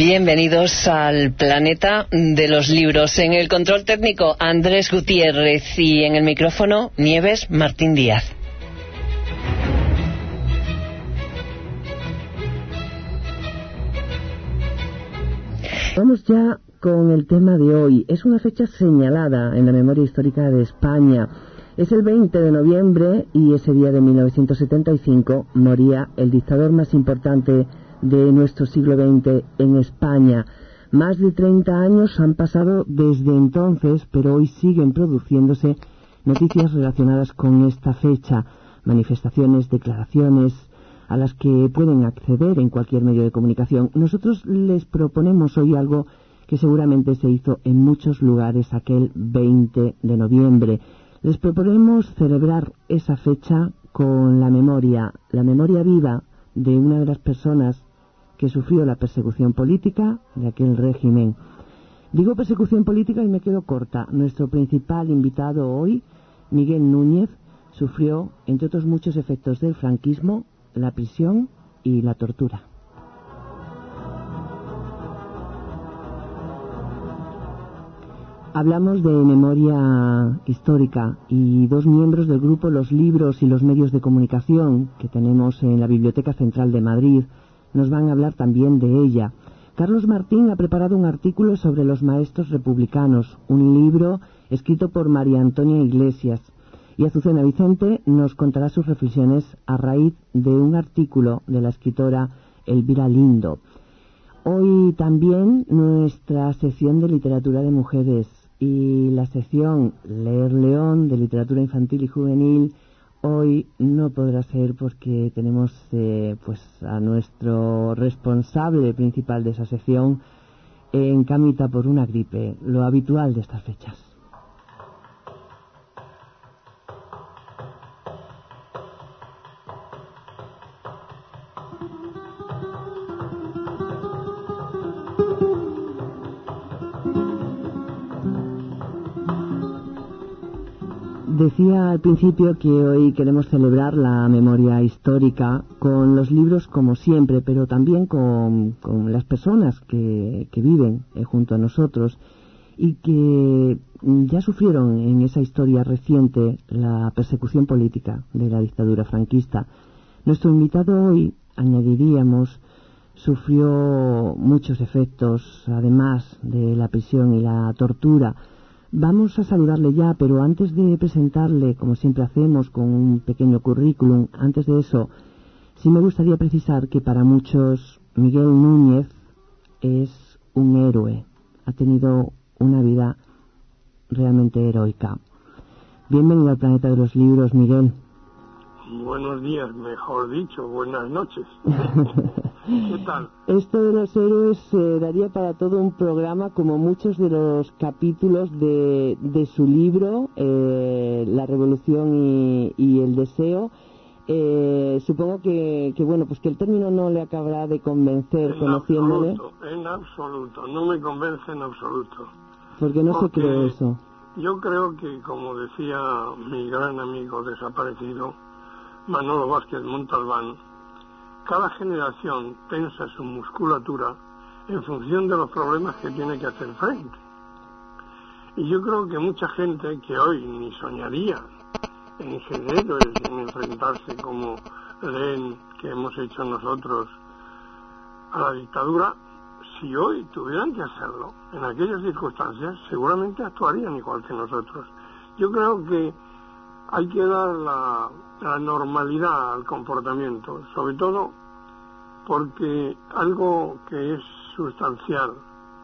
Bienvenidos al planeta de los libros. En el control técnico, Andrés Gutiérrez, y en el micrófono, Nieves Martín Díaz. Vamos ya con el tema de hoy. Es una fecha señalada en la memoria histórica de España. Es el 20 de noviembre y ese día de 1975 moría el dictador más importante de nuestro siglo XX en España. Más de 30 años han pasado desde entonces, pero hoy siguen produciéndose noticias relacionadas con esta fecha, manifestaciones, declaraciones a las que pueden acceder en cualquier medio de comunicación. Nosotros les proponemos hoy algo que seguramente se hizo en muchos lugares aquel 20 de noviembre. Les proponemos celebrar esa fecha con la memoria viva de una de las personas que sufrió la persecución política de aquel régimen. Digo persecución política y me quedo corta. Nuestro principal invitado hoy, Miguel Núñez, sufrió, entre otros muchos efectos del franquismo, la prisión y la tortura. Hablamos de memoria histórica y dos miembros del grupo Los Libros y los Medios de Comunicación que tenemos en la Biblioteca Central de Madrid nos van a hablar también de ella. Carlos Martín ha preparado un artículo sobre los maestros republicanos, un libro escrito por María Antonia Iglesias, y Azucena Vicente nos contará sus reflexiones a raíz de un artículo de la escritora Elvira Lindo. Hoy también nuestra sección de literatura de mujeres y la sección Leer León de literatura infantil y juvenil. Hoy no podrá ser porque tenemos a nuestro responsable principal de esa sección en camita por una gripe, lo habitual de estas fechas. Decía al principio que hoy queremos celebrar la memoria histórica con los libros como siempre, pero también con las personas que viven junto a nosotros y que ya sufrieron en esa historia reciente la persecución política de la dictadura franquista. Nuestro invitado hoy, añadiríamos, sufrió muchos efectos, además de la prisión y la tortura. Vamos a saludarle ya, pero antes de presentarle, como siempre hacemos, con un pequeño currículum, antes de eso, sí me gustaría precisar que para muchos Miguel Núñez es un héroe. Ha tenido una vida realmente heroica. Bienvenido al planeta de los libros, Miguel. Buenos días, mejor dicho, buenas noches. ¿Qué tal? Esto de los héroes daría para todo un programa, como muchos de los capítulos de su libro, La Revolución y el Deseo. Supongo que bueno, pues que el término no le acabará de convencer conociéndole. En absoluto, no me convence en absoluto. Porque no se cree eso. Yo creo que, como decía mi gran amigo desaparecido, Manolo Vázquez Montalbán, cada generación tensa su musculatura en función de los problemas que tiene que hacer frente. Y yo creo que mucha gente que hoy ni soñaría en ser héroes, en enfrentarse como leen que hemos hecho nosotros a la dictadura, si hoy tuvieran que hacerlo en aquellas circunstancias, seguramente actuarían igual que nosotros. Yo creo que hay que dar la normalidad al comportamiento, sobre todo porque algo que es sustancial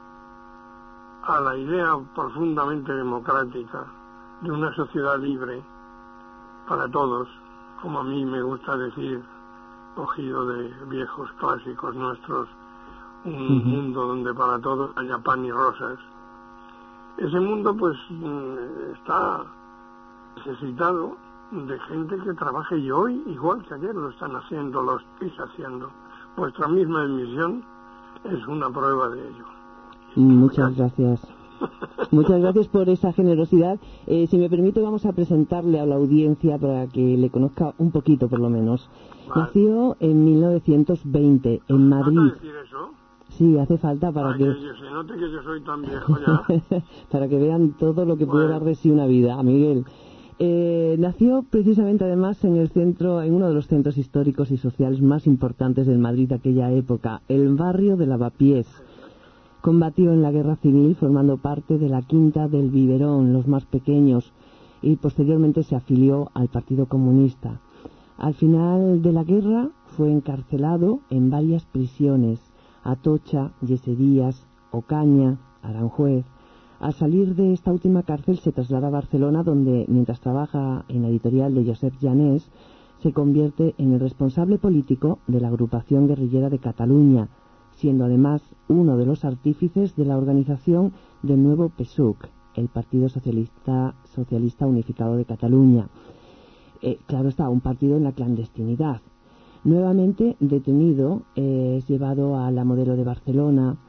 a la idea profundamente democrática de una sociedad libre para todos, como a mí me gusta decir, cogido de viejos clásicos nuestros, un mundo donde para todos haya pan y rosas. Ese mundo pues está necesitado de gente que trabaje, y hoy, igual que ayer lo están haciendo, lo estáis haciendo. Vuestra misma emisión es una prueba de ello. Muchas gracias. Muchas gracias por esa generosidad. Si me permite, vamos a presentarle a la audiencia para que le conozca un poquito, por lo menos. Vale. Nació en 1920 en Madrid. ¿Vas a decir eso? Sí, hace falta para que se note que yo soy tan viejo ya. para que vean todo lo que puede dar de sí una vida, Miguel. Nació precisamente además en uno de los centros históricos y sociales más importantes del Madrid de aquella época, el barrio de Lavapiés. Combatió en la guerra civil formando parte de la Quinta del Biberón, los más pequeños, y posteriormente se afilió al Partido Comunista. Al final de la guerra fue encarcelado en varias prisiones: Atocha, Yeserías, Ocaña, Aranjuez. Al salir de esta última cárcel se traslada a Barcelona, donde, mientras trabaja en la editorial de Josep Llanés, se convierte en el responsable político de la agrupación guerrillera de Cataluña, siendo además uno de los artífices de la organización del nuevo PSUC, el Partido Socialista Unificado de Cataluña. Claro está, un partido en la clandestinidad. Nuevamente detenido, es llevado a la Modelo de Barcelona.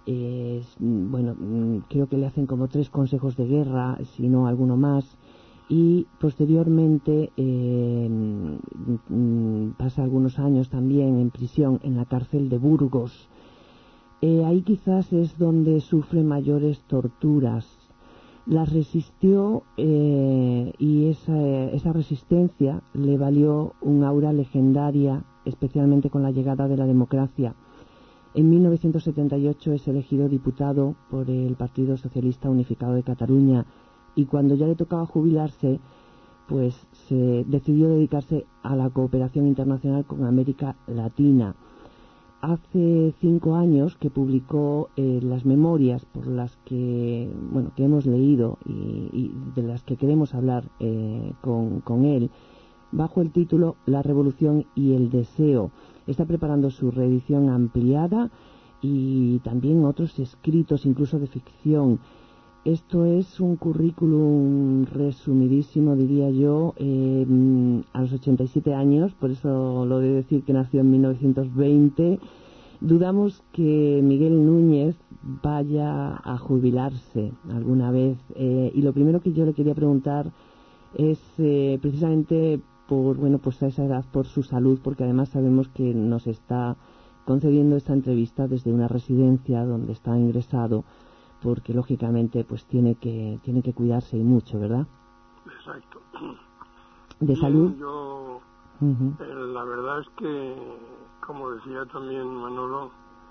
Creo que le hacen como 3 consejos de guerra, si no alguno más, y posteriormente pasa algunos años también en prisión en la cárcel de Burgos. Ahí quizás es donde sufre mayores torturas. Las resistió y esa resistencia le valió un aura legendaria, especialmente con la llegada de la democracia. En 1978 es elegido diputado por el Partido Socialista Unificado de Cataluña, y cuando ya le tocaba jubilarse, pues se decidió dedicarse a la cooperación internacional con América Latina. Hace 5 años que publicó las memorias por las que hemos leído y de las que queremos hablar con él, bajo el título La Revolución y el Deseo. Está preparando su reedición ampliada y también otros escritos, incluso de ficción. Esto es un currículum resumidísimo, diría yo, a los 87 años, por eso lo de decir que nació en 1920. Dudamos que Miguel Núñez vaya a jubilarse alguna vez. Y lo primero que yo le quería preguntar es precisamente pues a esa edad, por su salud, porque además sabemos que nos está concediendo esta entrevista desde una residencia donde está ingresado, porque lógicamente pues tiene que cuidarse y mucho, ¿verdad? Exacto. ¿De salud? Yo, la verdad es que, como decía también Manolo,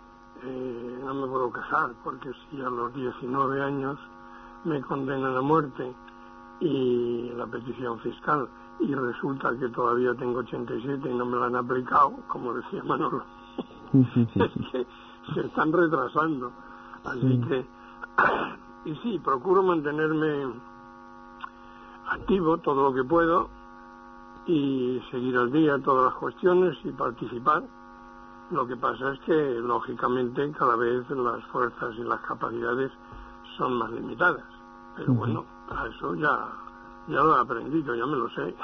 no me puedo quejar, porque si a los 19 años me condenan a muerte y la petición fiscal, y resulta que todavía tengo 87 y no me la han aplicado, como decía Manolo, es que se están retrasando. Así que, y sí, procuro mantenerme activo todo lo que puedo y seguir al día todas las cuestiones y participar. Lo que pasa es que, lógicamente, cada vez las fuerzas y las capacidades son más limitadas. Pero bueno, a eso ya lo he aprendido, ya me lo sé.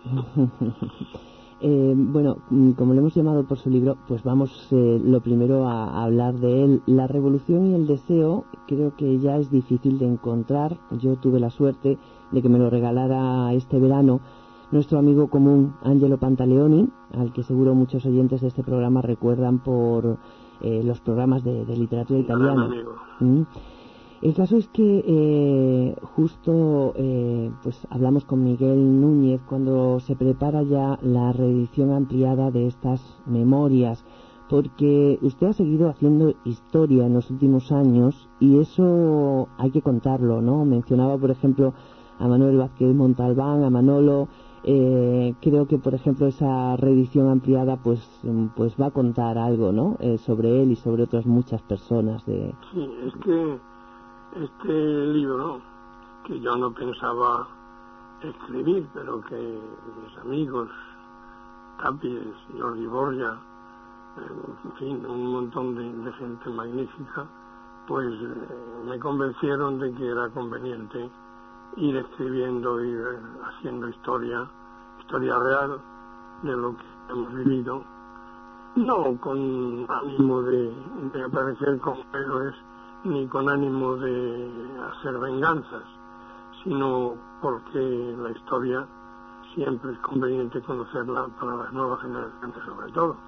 Como le hemos llamado por su libro, pues vamos lo primero a hablar de él. La Revolución y el Deseo creo que ya es difícil de encontrar. Yo tuve la suerte de que me lo regalara este verano nuestro amigo común Angelo Pantaleoni, al que seguro muchos oyentes de este programa recuerdan por los programas de literatura italiana. El caso es que justo pues hablamos con Miguel Núñez cuando se prepara ya la reedición ampliada de estas memorias, porque usted ha seguido haciendo historia en los últimos años y eso hay que contarlo, ¿no? Mencionaba, por ejemplo, a Manuel Vázquez Montalbán, a Manolo. Creo que, por ejemplo, esa reedición ampliada pues va a contar algo, ¿no? Sobre él y sobre otras muchas personas. Sí, es que este libro, que yo no pensaba escribir, pero que mis amigos Tapies, Jordi Borja, en fin, un montón de gente magnífica, pues me convencieron de que era conveniente ir escribiendo, ir haciendo historia real de lo que hemos vivido, no con ánimo de aparecer como héroes ni con ánimo de hacer venganzas, sino porque la historia siempre es conveniente conocerla para las nuevas generaciones sobre todo.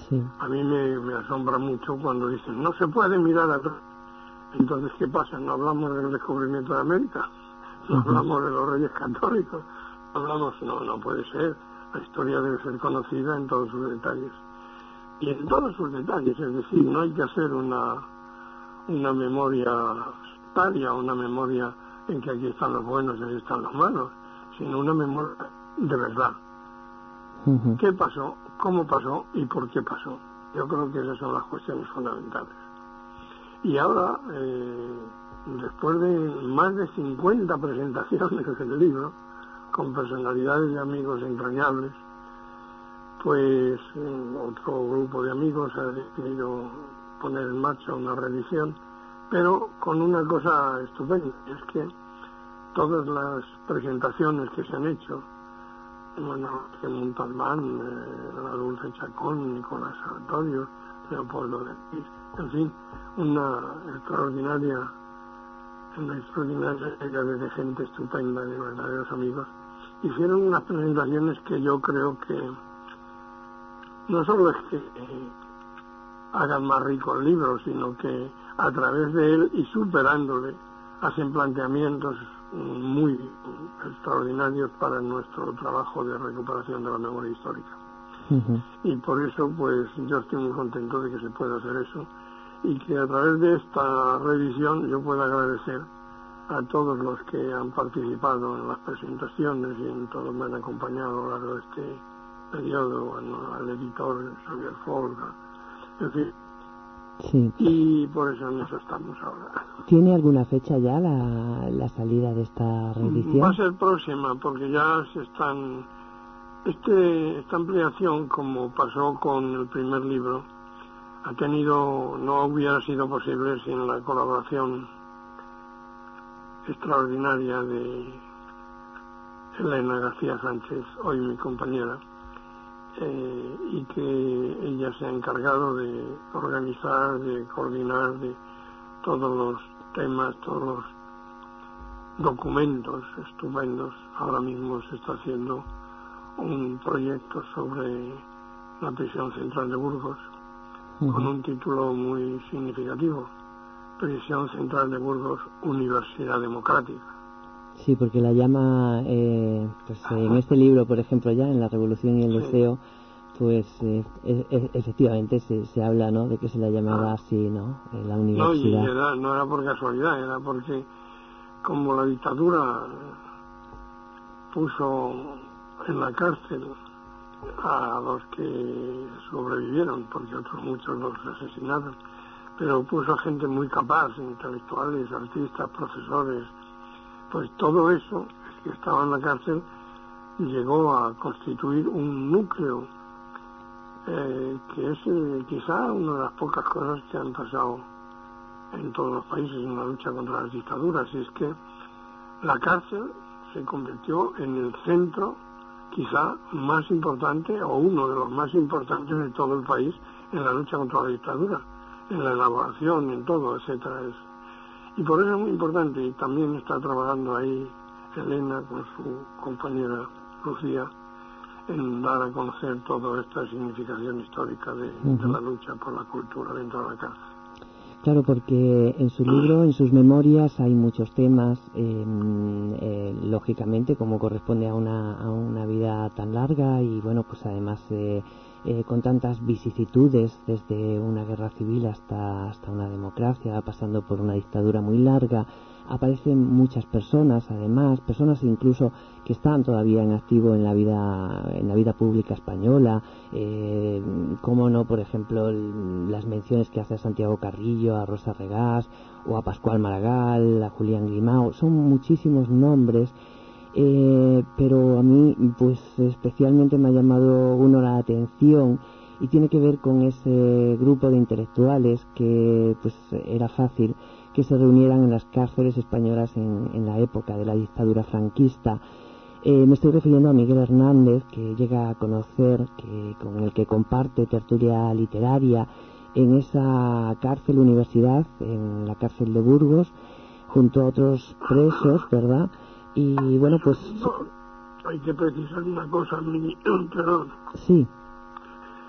Sí. A mí me asombra mucho cuando dicen, no se puede mirar atrás. Entonces, ¿qué pasa? ¿No hablamos del descubrimiento de América? ¿No hablamos de los reyes católicos? No puede ser. La historia debe ser conocida en todos sus detalles. Y en todos sus detalles, es decir, no hay que hacer una memoria sectaria, una memoria en que aquí están los buenos y aquí están los malos, sino una memoria de verdad. ¿Qué pasó? ¿Cómo pasó? ¿Y por qué pasó? Yo creo que esas son las cuestiones fundamentales. Y ahora, después de más de 50 presentaciones del libro, con personalidades y amigos entrañables, pues otro grupo de amigos ha decidido poner en marcha una reedición, pero con una cosa estupenda, es que todas las presentaciones que se han hecho, bueno, que Montalbán, la Dulce Chacón, Nicolás Saratorio, Leopoldo de Luis, en fin, una extraordinaria serie de gente estupenda, de verdaderos amigos, hicieron unas presentaciones que yo creo que no solo es que hagan más rico el libro, sino que a través de él y superándole hacen planteamientos muy extraordinarios para nuestro trabajo de recuperación de la memoria histórica. Y por eso, pues, yo estoy muy contento de que se pueda hacer eso y que a través de esta revisión yo pueda agradecer a todos los que han participado en las presentaciones y en todo me han acompañado a lo largo de este periodo, al editor Xavier Folga, en fin. Sí. Y por eso en eso estamos ahora. ¿Tiene alguna fecha ya la salida de esta reedición? Va a ser próxima, porque ya se están... Esta ampliación, como pasó con el primer libro, no hubiera sido posible sin la colaboración extraordinaria de Elena García Sánchez, hoy mi compañera, y que ella se ha encargado de organizar, de coordinar, de todos los temas, todos los documentos estupendos. Ahora mismo se está haciendo un proyecto sobre la prisión central de Burgos, con un título muy significativo: Prisión Central de Burgos, Universidad Democrática. Sí, porque la llama, pues en este libro, por ejemplo, ya en La Revolución y el Deseo, pues efectivamente se habla, ¿no?, de que se la llamaba así, ¿no?, la universidad. No, no era por casualidad, era porque como la dictadura puso en la cárcel a los que sobrevivieron, porque otros muchos los asesinaron, pero puso a gente muy capaz, intelectuales, artistas, profesores, pues todo eso que estaba en la cárcel llegó a constituir un núcleo que es quizá una de las pocas cosas que han pasado en todos los países en la lucha contra las dictaduras, y es que la cárcel se convirtió en el centro quizá más importante o uno de los más importantes de todo el país en la lucha contra la dictadura, en la elaboración, en todo, etcétera. Y por eso es muy importante, y también está trabajando ahí Elena con su compañera Lucía en dar a conocer toda esta significación histórica de la lucha por la cultura dentro de la cárcel. Claro, porque en su libro, en sus memorias, hay muchos temas, lógicamente, como corresponde a una vida tan larga y, bueno, pues además con tantas vicisitudes, desde una guerra civil hasta una democracia, pasando por una dictadura muy larga. Aparecen muchas personas, además, personas incluso que están todavía en activo en la vida pública española, como no, por ejemplo, las menciones que hace a Santiago Carrillo, a Rosa Regás, o a Pascual Maragall, a Julián Grimao. Son muchísimos nombres, pero a mí, pues, especialmente me ha llamado uno la atención, y tiene que ver con ese grupo de intelectuales que, pues, era fácil que se reunieran en las cárceles españolas en la época de la dictadura franquista. Me estoy refiriendo a Miguel Hernández, que llega a conocer, con el que comparte tertulia literaria en esa cárcel universidad, en la cárcel de Burgos, junto a otros presos, ¿verdad? Y bueno, pues... Hay que precisar una cosa, perdón. Sí.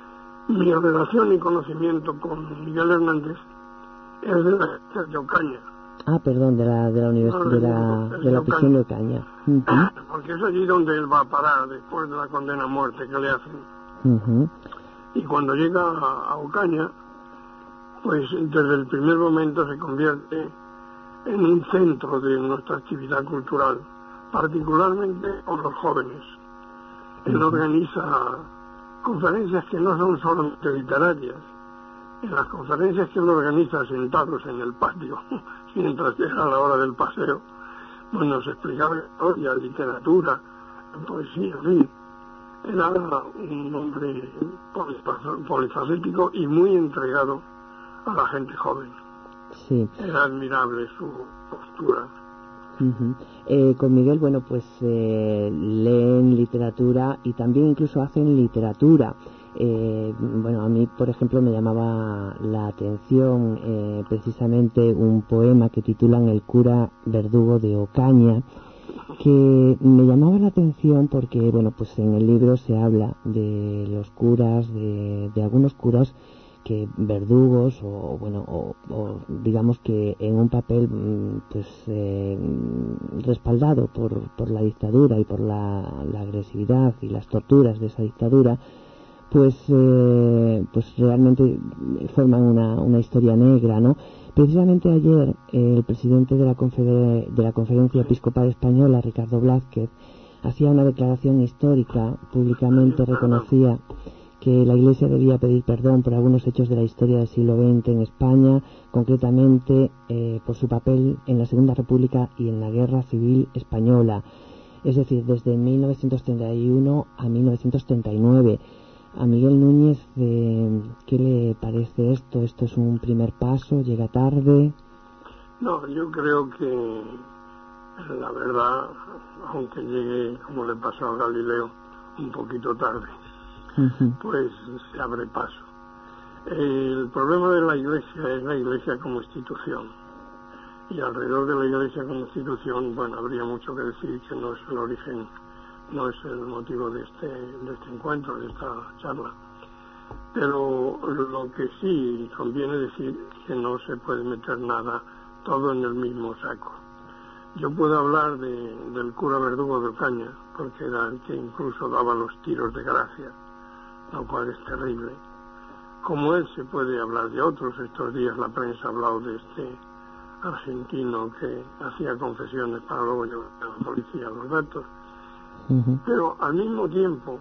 Mi relación y conocimiento con Miguel Hernández es de la de Ocaña. Ah, perdón, de la universidad, de la prisión de Ocaña. Uh-huh. Porque es allí donde él va a parar después de la condena a muerte que le hacen. Uh-huh. Y cuando llega a Ocaña, pues desde el primer momento se convierte en un centro de nuestra actividad cultural, particularmente con los jóvenes. Él organiza conferencias que no son solamente literarias. En las conferencias que él organiza sentados en el patio, mientras era la hora del paseo, pues nos explicaba historia, literatura, poesía, en fin. Era un hombre polifacético y muy entregado a la gente joven. Sí. Era admirable su postura. Uh-huh. Con Miguel, bueno, pues leen literatura y también incluso hacen literatura. Bueno, a mí, por ejemplo, me llamaba la atención precisamente un poema que titulan El cura verdugo de Ocaña, que me llamaba la atención porque, bueno, pues en el libro se habla de los curas, de algunos curas que verdugos o bueno o digamos que en un papel pues respaldado por la dictadura y por la agresividad y las torturas de esa dictadura, pues realmente forman una historia negra, ¿no? Precisamente ayer el presidente de la Conferencia Episcopal Española, Ricardo Blázquez, hacía una declaración histórica, públicamente reconocía que la Iglesia debía pedir perdón por algunos hechos de la historia del siglo XX en España, concretamente por su papel en la Segunda República y en la Guerra Civil Española, es decir, desde 1931 a 1939. A Miguel Núñez, ¿qué le parece esto? ¿Esto es un primer paso? ¿Llega tarde? No, yo creo que la verdad, aunque llegue, como le pasó a Galileo, un poquito tarde, pues se abre paso. El problema de la Iglesia es la Iglesia como institución. Y alrededor de la Iglesia como institución, bueno, habría mucho que decir, que no es el origen, no es el motivo de este encuentro, de esta charla. Pero lo que sí conviene decir es que no se puede meter nada todo en el mismo saco. Yo puedo hablar del cura verdugo de Ocaña, porque era el que incluso daba los tiros de gracia, lo cual es terrible. Como él se puede hablar de otros. Estos días la prensa ha hablado de este argentino que hacía confesiones para luego llevar a la policía los datos. Pero al mismo tiempo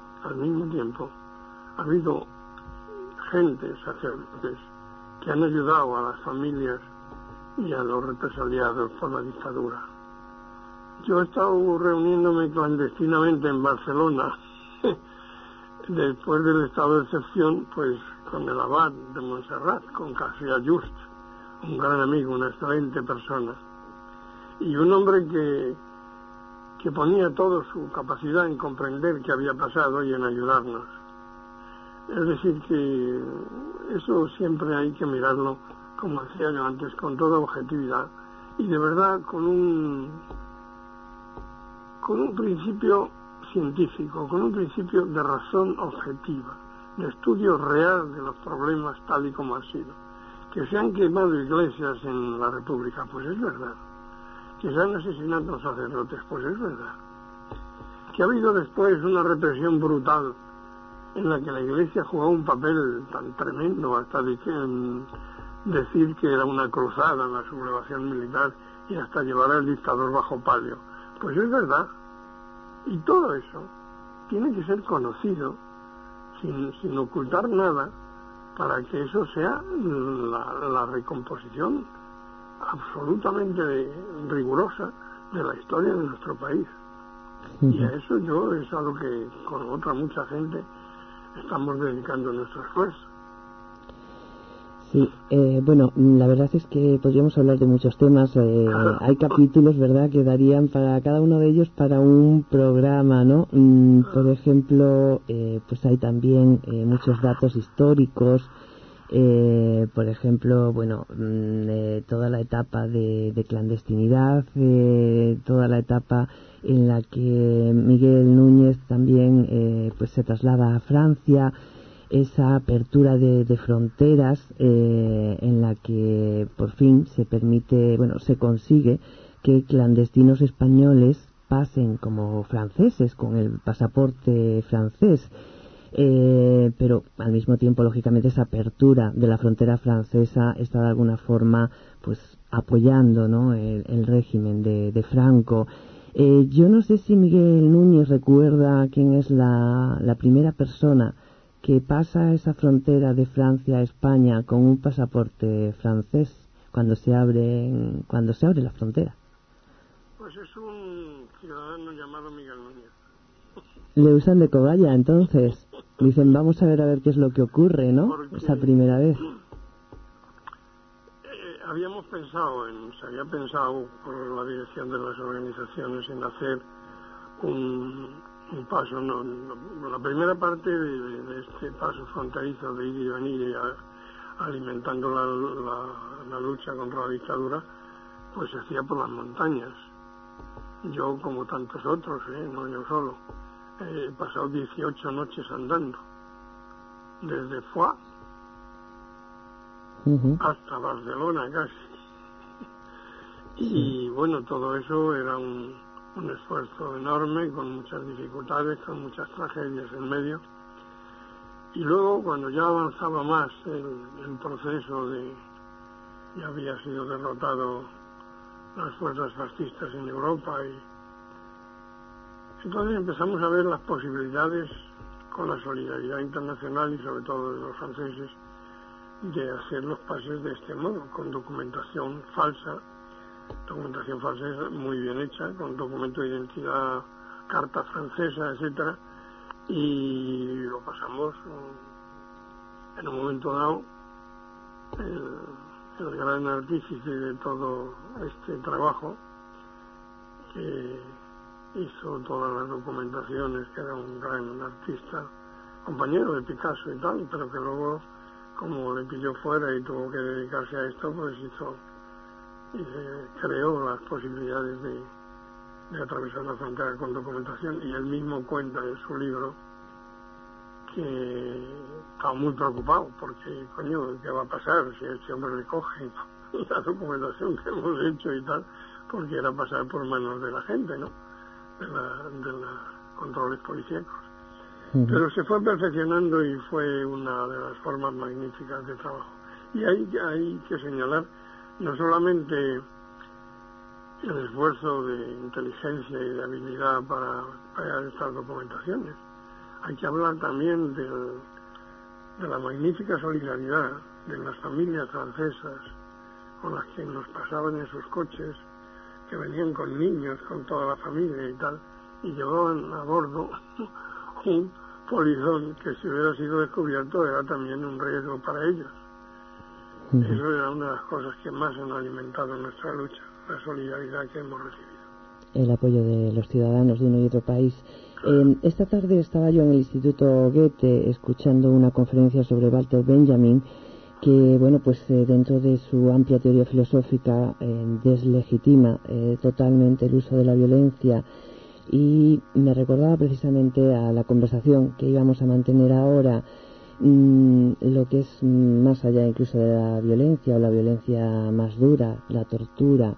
ha habido gente, sacerdotes, que han ayudado a las familias y a los represaliados por la dictadura. Yo he estado reuniéndome clandestinamente en Barcelona después del estado de excepción, pues con el abad de Montserrat, con García Just, un gran amigo, una excelente persona, y un hombre que ponía toda su capacidad en comprender qué había pasado y en ayudarnos. Es decir, que eso siempre hay que mirarlo, como decía yo antes, con toda objetividad y de verdad con un principio científico, con un principio de razón objetiva, de estudio real de los problemas tal y como han sido. Que se han quemado iglesias en la República, pues es verdad. Que se han asesinado sacerdotes, pues es verdad. Que ha habido después una represión brutal en la que la Iglesia jugó un papel tan tremendo, hasta decir que era una cruzada en la sublevación militar y hasta llevar al dictador bajo palio. Pues es verdad. Y todo eso tiene que ser conocido sin ocultar nada, para que eso sea la recomposición absolutamente rigurosa de la historia de nuestro país. Y a eso es a lo que con otra mucha gente estamos dedicando nuestro esfuerzo. Sí, bueno, la verdad es que podríamos hablar de muchos temas. Hay capítulos, ¿verdad?, que darían para cada uno de ellos para un programa, ¿no? Por ejemplo, pues hay también muchos datos históricos. Por ejemplo, bueno, toda la etapa de clandestinidad, toda la etapa en la que Miguel Núñez también pues se traslada a Francia. esa apertura de fronteras en la que por fin se permite, bueno, se consigue que clandestinos españoles pasen como franceses con el pasaporte francés. Pero al mismo tiempo, lógicamente, esa apertura de la frontera francesa está de alguna forma pues apoyando, ¿no?, el régimen de Franco. Yo no sé si Miguel Núñez recuerda quién es la primera persona que pasa esa frontera de Francia a España con un pasaporte francés cuando se abre la frontera. Pues es un ciudadano llamado Miguel Núñez. Le usan de cobaya, entonces. Dicen, vamos a ver qué es lo que ocurre, ¿no? Porque esa primera vez. Se había pensado por la dirección de las organizaciones en hacer un paso, la primera parte de este paso fronterizo de ir y venir y alimentando la lucha contra la dictadura, pues se hacía por las montañas. Yo, como tantos otros, no yo solo, he pasado 18 noches andando, desde Foix hasta Barcelona casi. Y bueno, todo eso era un esfuerzo enorme, con muchas dificultades, con muchas tragedias en medio. Y luego, cuando ya avanzaba más el proceso ya había sido derrotado las fuerzas fascistas en Europa, y entonces empezamos a ver las posibilidades, con la solidaridad internacional y sobre todo de los franceses, de hacer los pases de este modo, con documentación falsa es muy bien hecha, con documento de identidad, carta francesa, etcétera, y lo pasamos en un momento dado. El gran artífice de todo este trabajo, que hizo todas las documentaciones, que era un gran artista, compañero de Picasso y tal, pero que luego, como le pilló fuera y tuvo que dedicarse a esto, pues creó las posibilidades de atravesar la frontera con documentación. Y él mismo cuenta en su libro que estaba muy preocupado porque, coño, ¿qué va a pasar si a este hombre le cogen la documentación que hemos hecho y tal? Porque era pasar por manos de la gente, ¿no?, de los controles policíacos. Pero se fue perfeccionando y fue una de las formas magníficas de trabajo. Y hay que señalar no solamente el esfuerzo de inteligencia y de habilidad para crear estas documentaciones, hay que hablar también de la magnífica solidaridad de las familias francesas con las que nos pasaban en sus coches, que venían con niños, con toda la familia y tal, y llevaban a bordo un polizón que, si hubiera sido descubierto, era también un riesgo para ellos. Eso era una de las cosas que más han alimentado nuestra lucha, la solidaridad que hemos recibido. El apoyo de los ciudadanos de uno y otro país. Esta tarde estaba yo en el Instituto Goethe escuchando una conferencia sobre Walter Benjamin, que, bueno, pues dentro de su amplia teoría filosófica deslegitima totalmente el uso de la violencia, y me recordaba precisamente a la conversación que íbamos a mantener ahora, lo que es más allá incluso de la violencia, o la violencia más dura, la tortura.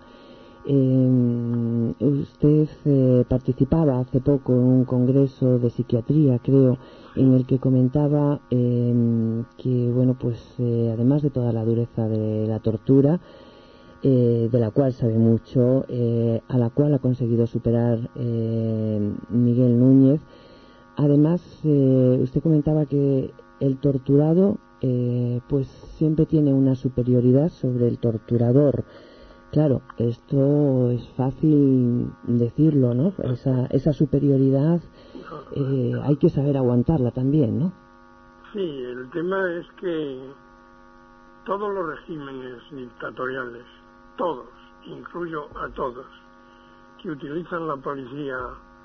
Usted participaba hace poco en un congreso de psiquiatría, creo, en el que comentaba que, bueno, pues además de toda la dureza de la tortura, de la cual sabe mucho, a la cual ha conseguido superar Miguel Núñez, además usted comentaba que el torturado pues siempre tiene una superioridad sobre el torturador. Claro, esto es fácil decirlo, ¿no? Esa superioridad hay que saber aguantarla también, ¿no? Sí, el tema es que todos los regímenes dictatoriales, todos, incluyo a todos, que utilizan la policía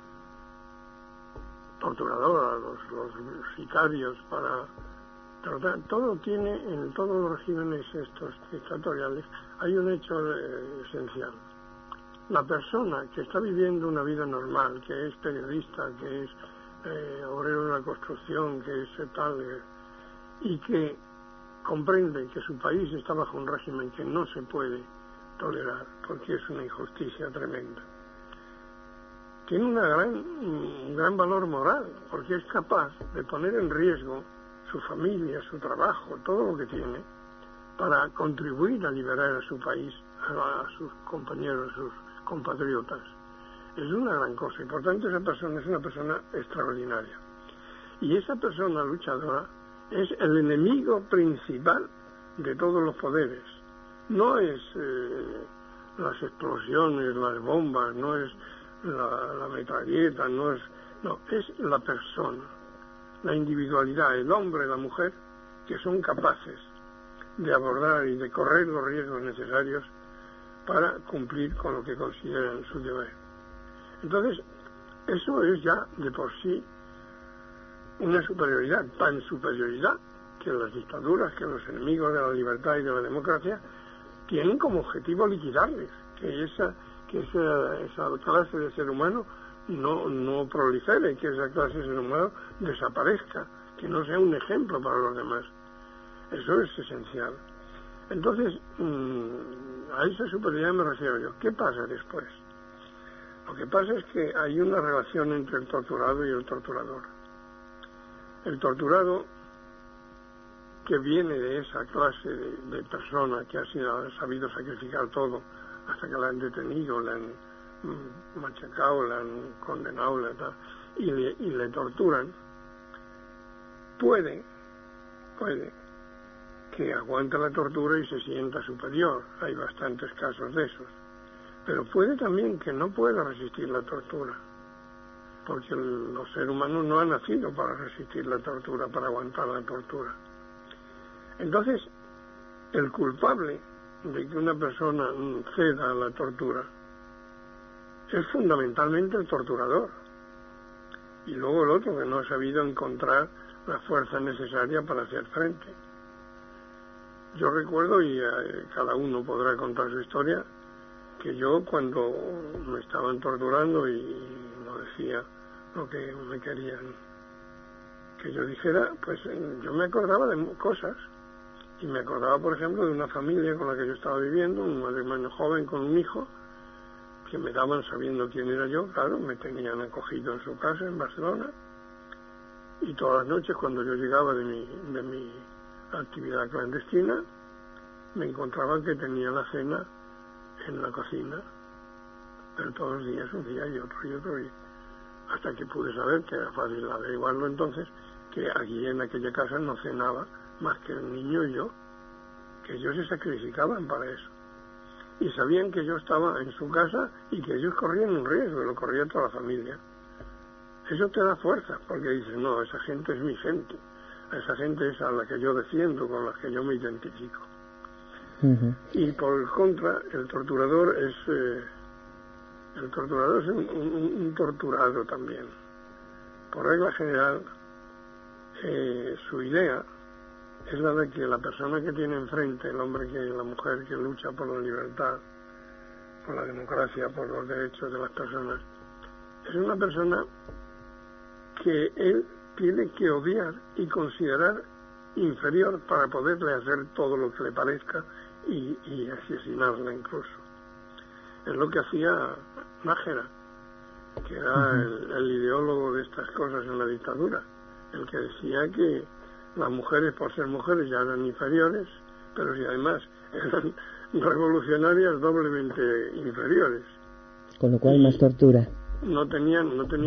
torturadora, los sicarios para tratar, todo tiene, en todos los regímenes estos dictatoriales, hay un hecho esencial. La persona que está viviendo una vida normal, que es periodista, que es obrero de la construcción, que es tal, y que comprende que su país está bajo un régimen que no se puede tolerar porque es una injusticia tremenda. Tiene un gran valor moral porque es capaz de poner en riesgo su familia, su trabajo, todo lo que tiene para contribuir a liberar a su país, a sus compañeros, a sus compatriotas. Es una gran cosa y por tanto esa persona es una persona extraordinaria. Y esa persona luchadora es el enemigo principal de todos los poderes. No es las explosiones, las bombas, no es la metralleta, es la persona, la individualidad, el hombre, la mujer, que son capaces de abordar y de correr los riesgos necesarios para cumplir con lo que consideran su deber. Entonces, eso es ya de por sí una superioridad, tan superioridad que las dictaduras, que los enemigos de la libertad y de la democracia tienen como objetivo liquidarles, que esa clase de ser humano no prolifere, que esa clase de ser humano desaparezca, que no sea un ejemplo para los demás. Eso es esencial. Entonces, a esa superioridad me refiero yo. ¿Qué pasa después? Lo que pasa es que hay una relación entre el torturado y el torturador. El torturado, que viene de esa clase de persona que ha sabido sacrificar todo hasta que la han detenido, la han machacado, la han condenado, y le torturan, puede que aguante la tortura y se sienta superior. Hay bastantes casos de esos. Pero puede también que no pueda resistir la tortura, porque los seres humanos no han nacido para resistir la tortura, para aguantar la tortura. Entonces, el culpable de que una persona ceda a la tortura es fundamentalmente el torturador, y luego el otro que no ha sabido encontrar la fuerza necesaria para hacer frente. Yo recuerdo, y cada uno podrá contar su historia, que yo cuando me estaban torturando y no decía lo que me querían que yo dijera, pues yo me acordaba de cosas. Y me acordaba, por ejemplo, de una familia con la que yo estaba viviendo, un matrimonio joven con un hijo, que me daban sabiendo quién era yo, claro, me tenían acogido en su casa en Barcelona, y todas las noches cuando yo llegaba de mi actividad clandestina, me encontraba que tenía la cena en la cocina, pero todos los días, un día y otro, y hasta que pude saber, que era fácil averiguarlo entonces, que allí en aquella casa no cenaba más que el niño y yo, que ellos se sacrificaban para eso. Y sabían que yo estaba en su casa y que ellos corrían un riesgo, lo corría toda la familia. Eso te da fuerza, porque dices, no, esa gente es mi gente, esa gente es a la que yo defiendo, con la que yo me identifico. Uh-huh. Y por el contra, el torturador es un torturado también. Por regla general, su idea es la de que la persona que tiene enfrente, el hombre, la mujer que lucha por la libertad, por la democracia, por los derechos de las personas, es una persona que él tiene que odiar y considerar inferior para poderle hacer todo lo que le parezca y asesinarla incluso. Es lo que hacía Nájera, que era el ideólogo de estas cosas en la dictadura, el que decía que las mujeres, por ser mujeres, ya eran inferiores, pero si además eran revolucionarias, doblemente inferiores. Con lo cual más tortura. No tenían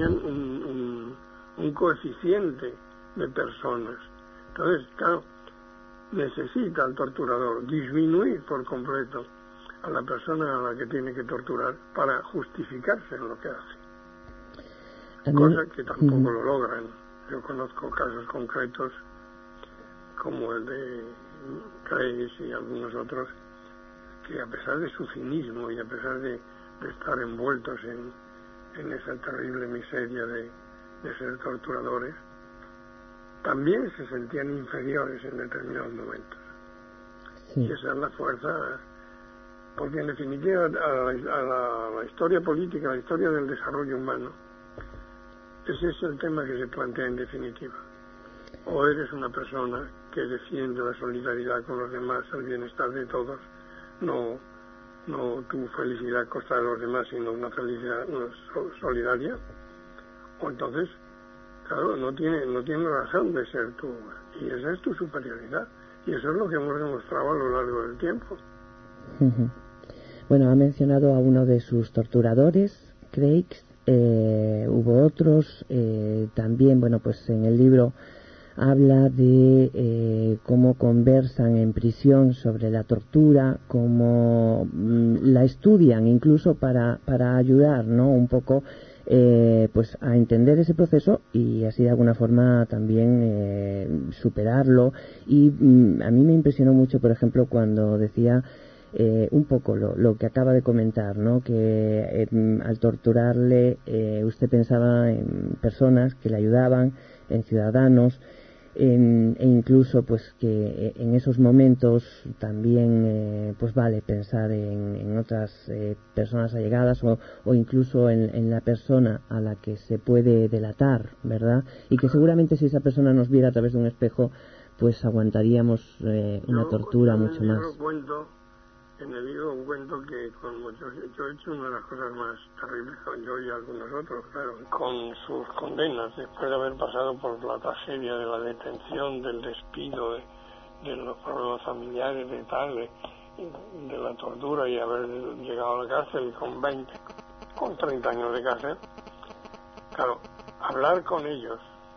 un coeficiente de personas. Entonces, claro, necesita el torturador disminuir por completo a la persona a la que tiene que torturar para justificarse en lo que hace. Cosa que tampoco lo logran. Yo conozco casos concretos como el de Creis y algunos otros, que a pesar de su cinismo y a pesar de estar envueltos en esa terrible miseria de ser torturadores, también se sentían inferiores en determinados momentos. Sí. Y esa es la fuerza, porque en definitiva a la historia política, a la historia del desarrollo humano, ese es el tema que se plantea en definitiva. O eres una persona que defiende la solidaridad con los demás, el bienestar de todos, no tu felicidad a costa de los demás, sino una felicidad solidaria. O entonces, claro, no tiene razón de ser tú, y esa es tu superioridad, y eso es lo que hemos demostrado a lo largo del tiempo. Bueno, ha mencionado a uno de sus torturadores, Craig. Hubo otros también. Bueno, pues en el libro habla de cómo conversan en prisión sobre la tortura, cómo la estudian incluso para ayudar, ¿no? Un poco pues a entender ese proceso y así de alguna forma también superarlo. Y a mí me impresionó mucho, por ejemplo, cuando decía un poco lo que acaba de comentar, ¿no? Que al torturarle usted pensaba en personas que le ayudaban, en ciudadanos, e incluso pues que en esos momentos también pues vale pensar en otras personas allegadas o incluso en la persona a la que se puede delatar, ¿verdad? Y que seguramente si esa persona nos viera a través de un espejo pues aguantaríamos una tortura mucho más. En el libro cuento que yo he hecho una de las cosas más terribles con yo y algunos otros, claro, con sus condenas, después de haber pasado por la tragedia de la detención, del despido, de los problemas familiares, de la tortura y haber llegado a la cárcel con 30 años de cárcel. Claro, hablar con ellos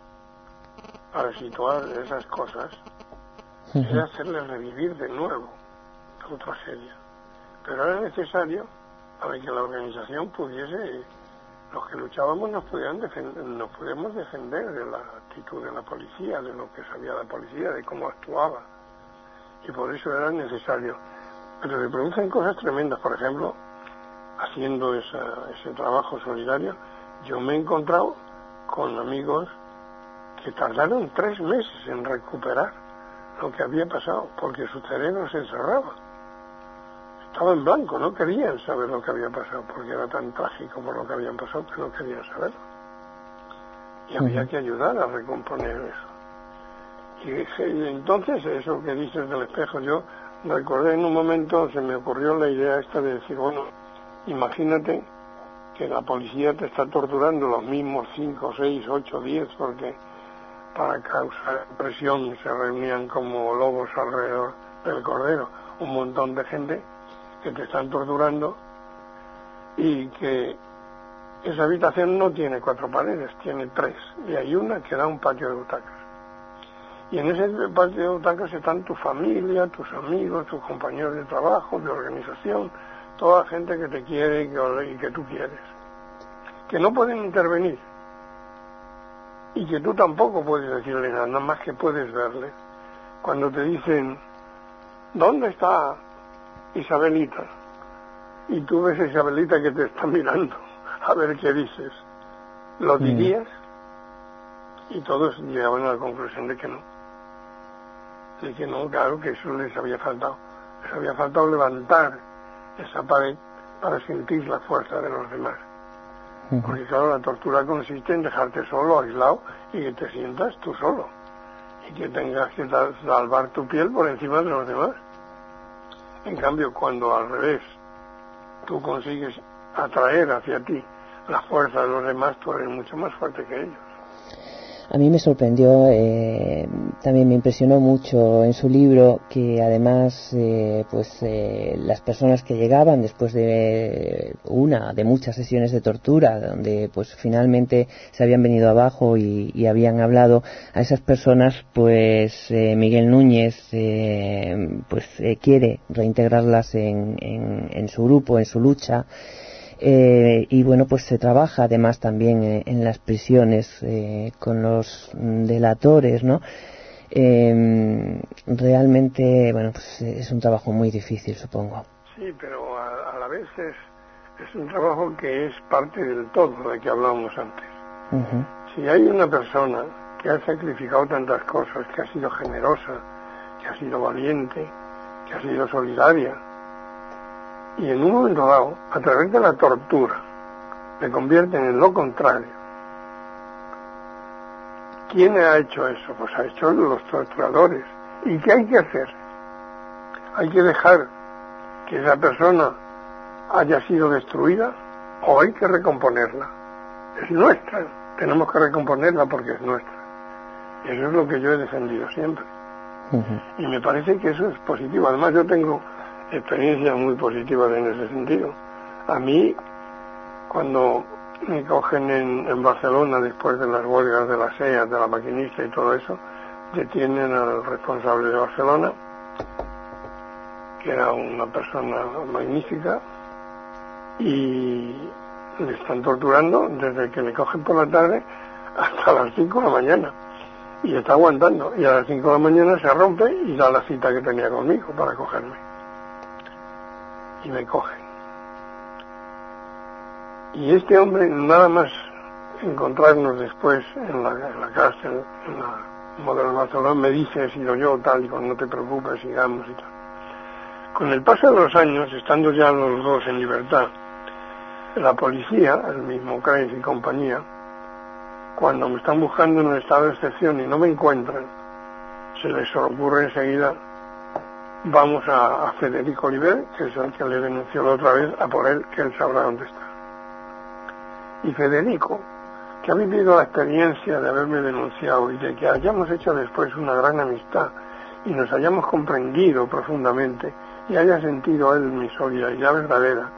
para situar esas cosas era hacerles revivir de nuevo su tragedia, pero era necesario para que la organización pudiese, los que luchábamos nos pudiéramos defender de la actitud de la policía, de lo que sabía la policía, de cómo actuaba, y por eso era necesario. Pero se producen cosas tremendas. Por ejemplo, haciendo ese trabajo solidario, yo me he encontrado con amigos que tardaron 3 meses en recuperar lo que había pasado, porque su cerebro se encerraba. Estaba en blanco, no querían saber lo que había pasado, porque era tan trágico por lo que habían pasado que no querían saberlo. Y había que ayudar a recomponer eso. Y entonces, eso que dices del espejo, yo recordé en un momento, se me ocurrió la idea esta de decir, bueno, imagínate que la policía te está torturando los mismos 5, 6, 8, 10, porque para causar presión se reunían como lobos alrededor del cordero un montón de gente que te están torturando, y que esa habitación no tiene 4 paredes, tiene 3, y hay una que da a un patio de butacas. Y en ese patio de butacas están tu familia, tus amigos, tus compañeros de trabajo, de organización, toda la gente que te quiere y que tú quieres, que no pueden intervenir, y que tú tampoco puedes decirle nada más que puedes verle. Cuando te dicen, ¿dónde está Isabelita? Y tú ves a Isabelita que te está mirando a ver qué dices, ¿lo dirías? Y todos llegaban a la conclusión de que no. De que no, claro, que eso les había faltado. Les había faltado levantar esa pared para sentir la fuerza de los demás. Porque claro, la tortura consiste en dejarte solo, aislado, y que te sientas tú solo. Y que tengas que salvar tu piel por encima de los demás. En cambio, cuando al revés, tú consigues atraer hacia ti la fuerza de los demás, tú eres mucho más fuerte que ellos. A mí me sorprendió, también me impresionó mucho en su libro que además las personas que llegaban después de muchas sesiones de tortura, donde pues finalmente se habían venido abajo y habían hablado, a esas personas pues Miguel Núñez quiere reintegrarlas en su grupo, en su lucha. Y bueno, pues se trabaja además también en las prisiones con los delatores, ¿no? Realmente, bueno, pues es un trabajo muy difícil, supongo. Sí, pero a la vez es un trabajo que es parte del todo de que hablábamos antes. Si hay una persona que ha sacrificado tantas cosas, que ha sido generosa, que ha sido valiente, que ha sido solidaria, y en un momento dado, a través de la tortura, le convierten en lo contrario, ¿Quién ha hecho eso? Pues ha hecho los torturadores. ¿Y qué hay que hacer? ¿Hay que dejar que esa persona haya sido destruida o hay que recomponerla? Es nuestra, tenemos que recomponerla porque es nuestra. Eso es lo que yo he defendido siempre. Y me parece que eso es positivo. Además yo tengo experiencias muy positivas en ese sentido. A mí, cuando me cogen en Barcelona después de las huelgas de la SEA, de la maquinista y todo eso, detienen al responsable de Barcelona, que era una persona magnífica, y le están torturando desde que le cogen por la tarde hasta las 5 de la mañana. Y está aguantando. Y a las 5 de la mañana se rompe y da la cita que tenía conmigo para cogerme. Y me cogen. Y este hombre, nada más encontrarnos después en la cárcel, en la Modelo de Barcelona, me dice, he sido yo, tal, y no te preocupes, sigamos y tal. Con el paso de los años, estando ya los dos en libertad, la policía, el mismo Kreis y compañía, cuando me están buscando en un estado de excepción y no me encuentran, se les ocurre enseguida, vamos a Federico Oliver, que es el que le denunció la otra vez, a por él, que él sabrá dónde está. Y Federico, que ha vivido la experiencia de haberme denunciado y de que hayamos hecho después una gran amistad y nos hayamos comprendido profundamente y haya sentido él mi solidaridad verdadera,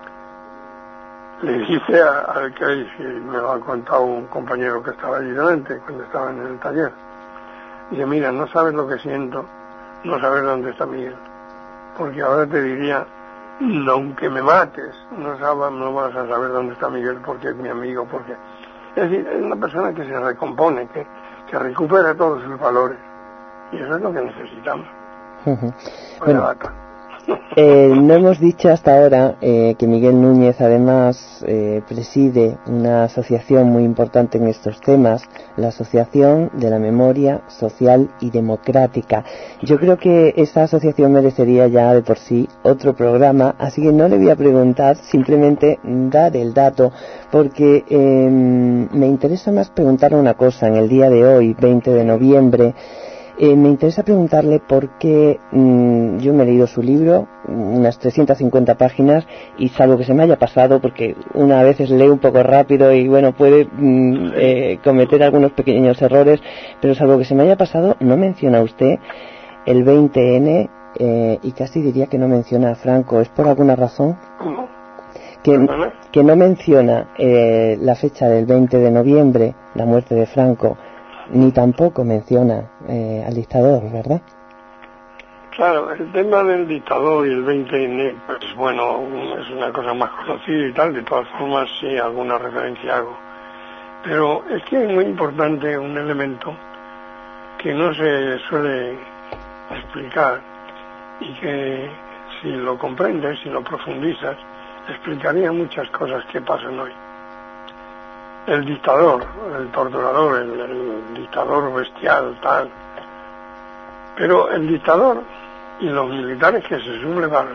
le dice al que me lo ha contado un compañero que estaba allí delante cuando estaba en el taller, dice, mira, no sabes lo que siento, no sabes dónde está Miguel, porque ahora te diría, aunque me mates, no vas a saber dónde está Miguel porque es mi amigo, porque es decir, es una persona que se recompone, que recupera todos sus valores, y eso es lo que necesitamos. Bueno, no hemos dicho hasta ahora que Miguel Núñez además preside una asociación muy importante en estos temas, la Asociación de la Memoria Social y Democrática. Yo creo que esta asociación merecería ya de por sí otro programa, así que no le voy a preguntar, simplemente dar el dato, porque me interesa más preguntarle una cosa. En el día de hoy, 20 de noviembre, me interesa preguntarle por qué yo me he leído su libro, unas 350 páginas, y salvo que se me haya pasado, porque una a veces lee un poco rápido y bueno, puede cometer algunos pequeños errores, pero salvo que se me haya pasado, no menciona usted el 20N y casi diría que no menciona a Franco. ¿Es por alguna razón? Que no menciona la fecha del 20 de noviembre, la muerte de Franco, ni tampoco menciona al dictador, ¿verdad? Claro, el tema del dictador y el 20N, pues bueno, es una cosa más conocida y tal, de todas formas sí, alguna referencia hago. Pero es que es muy importante un elemento que no se suele explicar y que si lo comprendes, si lo profundizas, explicaría muchas cosas que pasan hoy. El dictador, el torturador, el dictador bestial, tal. Pero el dictador y los militares que se sublevaron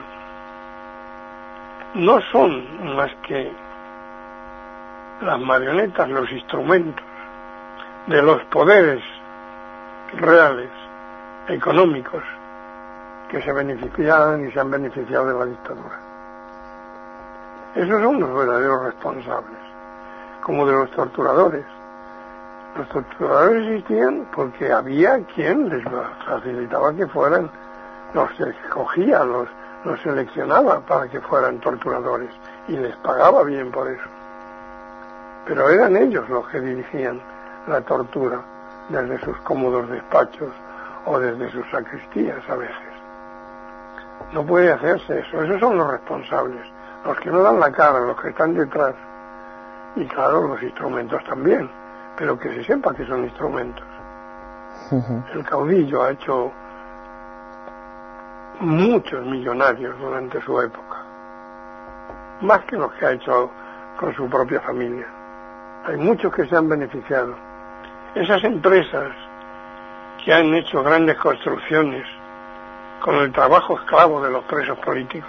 no son más que las marionetas, los instrumentos de los poderes reales, económicos, que se beneficiaban y se han beneficiado de la dictadura. Esos son los verdaderos responsables, como de los torturadores. Los torturadores existían porque había quien les facilitaba que fueran, los escogía, los seleccionaba para que fueran torturadores y les pagaba bien por eso. Pero eran ellos los que dirigían la tortura desde sus cómodos despachos o desde sus sacristías a veces. No puede hacerse eso, esos son los responsables, los que no dan la cara, los que están detrás. Y claro, los instrumentos también, pero que se sepa que son instrumentos. El caudillo ha hecho muchos millonarios durante su época, más que los que ha hecho con su propia familia. Hay muchos que se han beneficiado. Esas empresas que han hecho grandes construcciones con el trabajo esclavo de los presos políticos,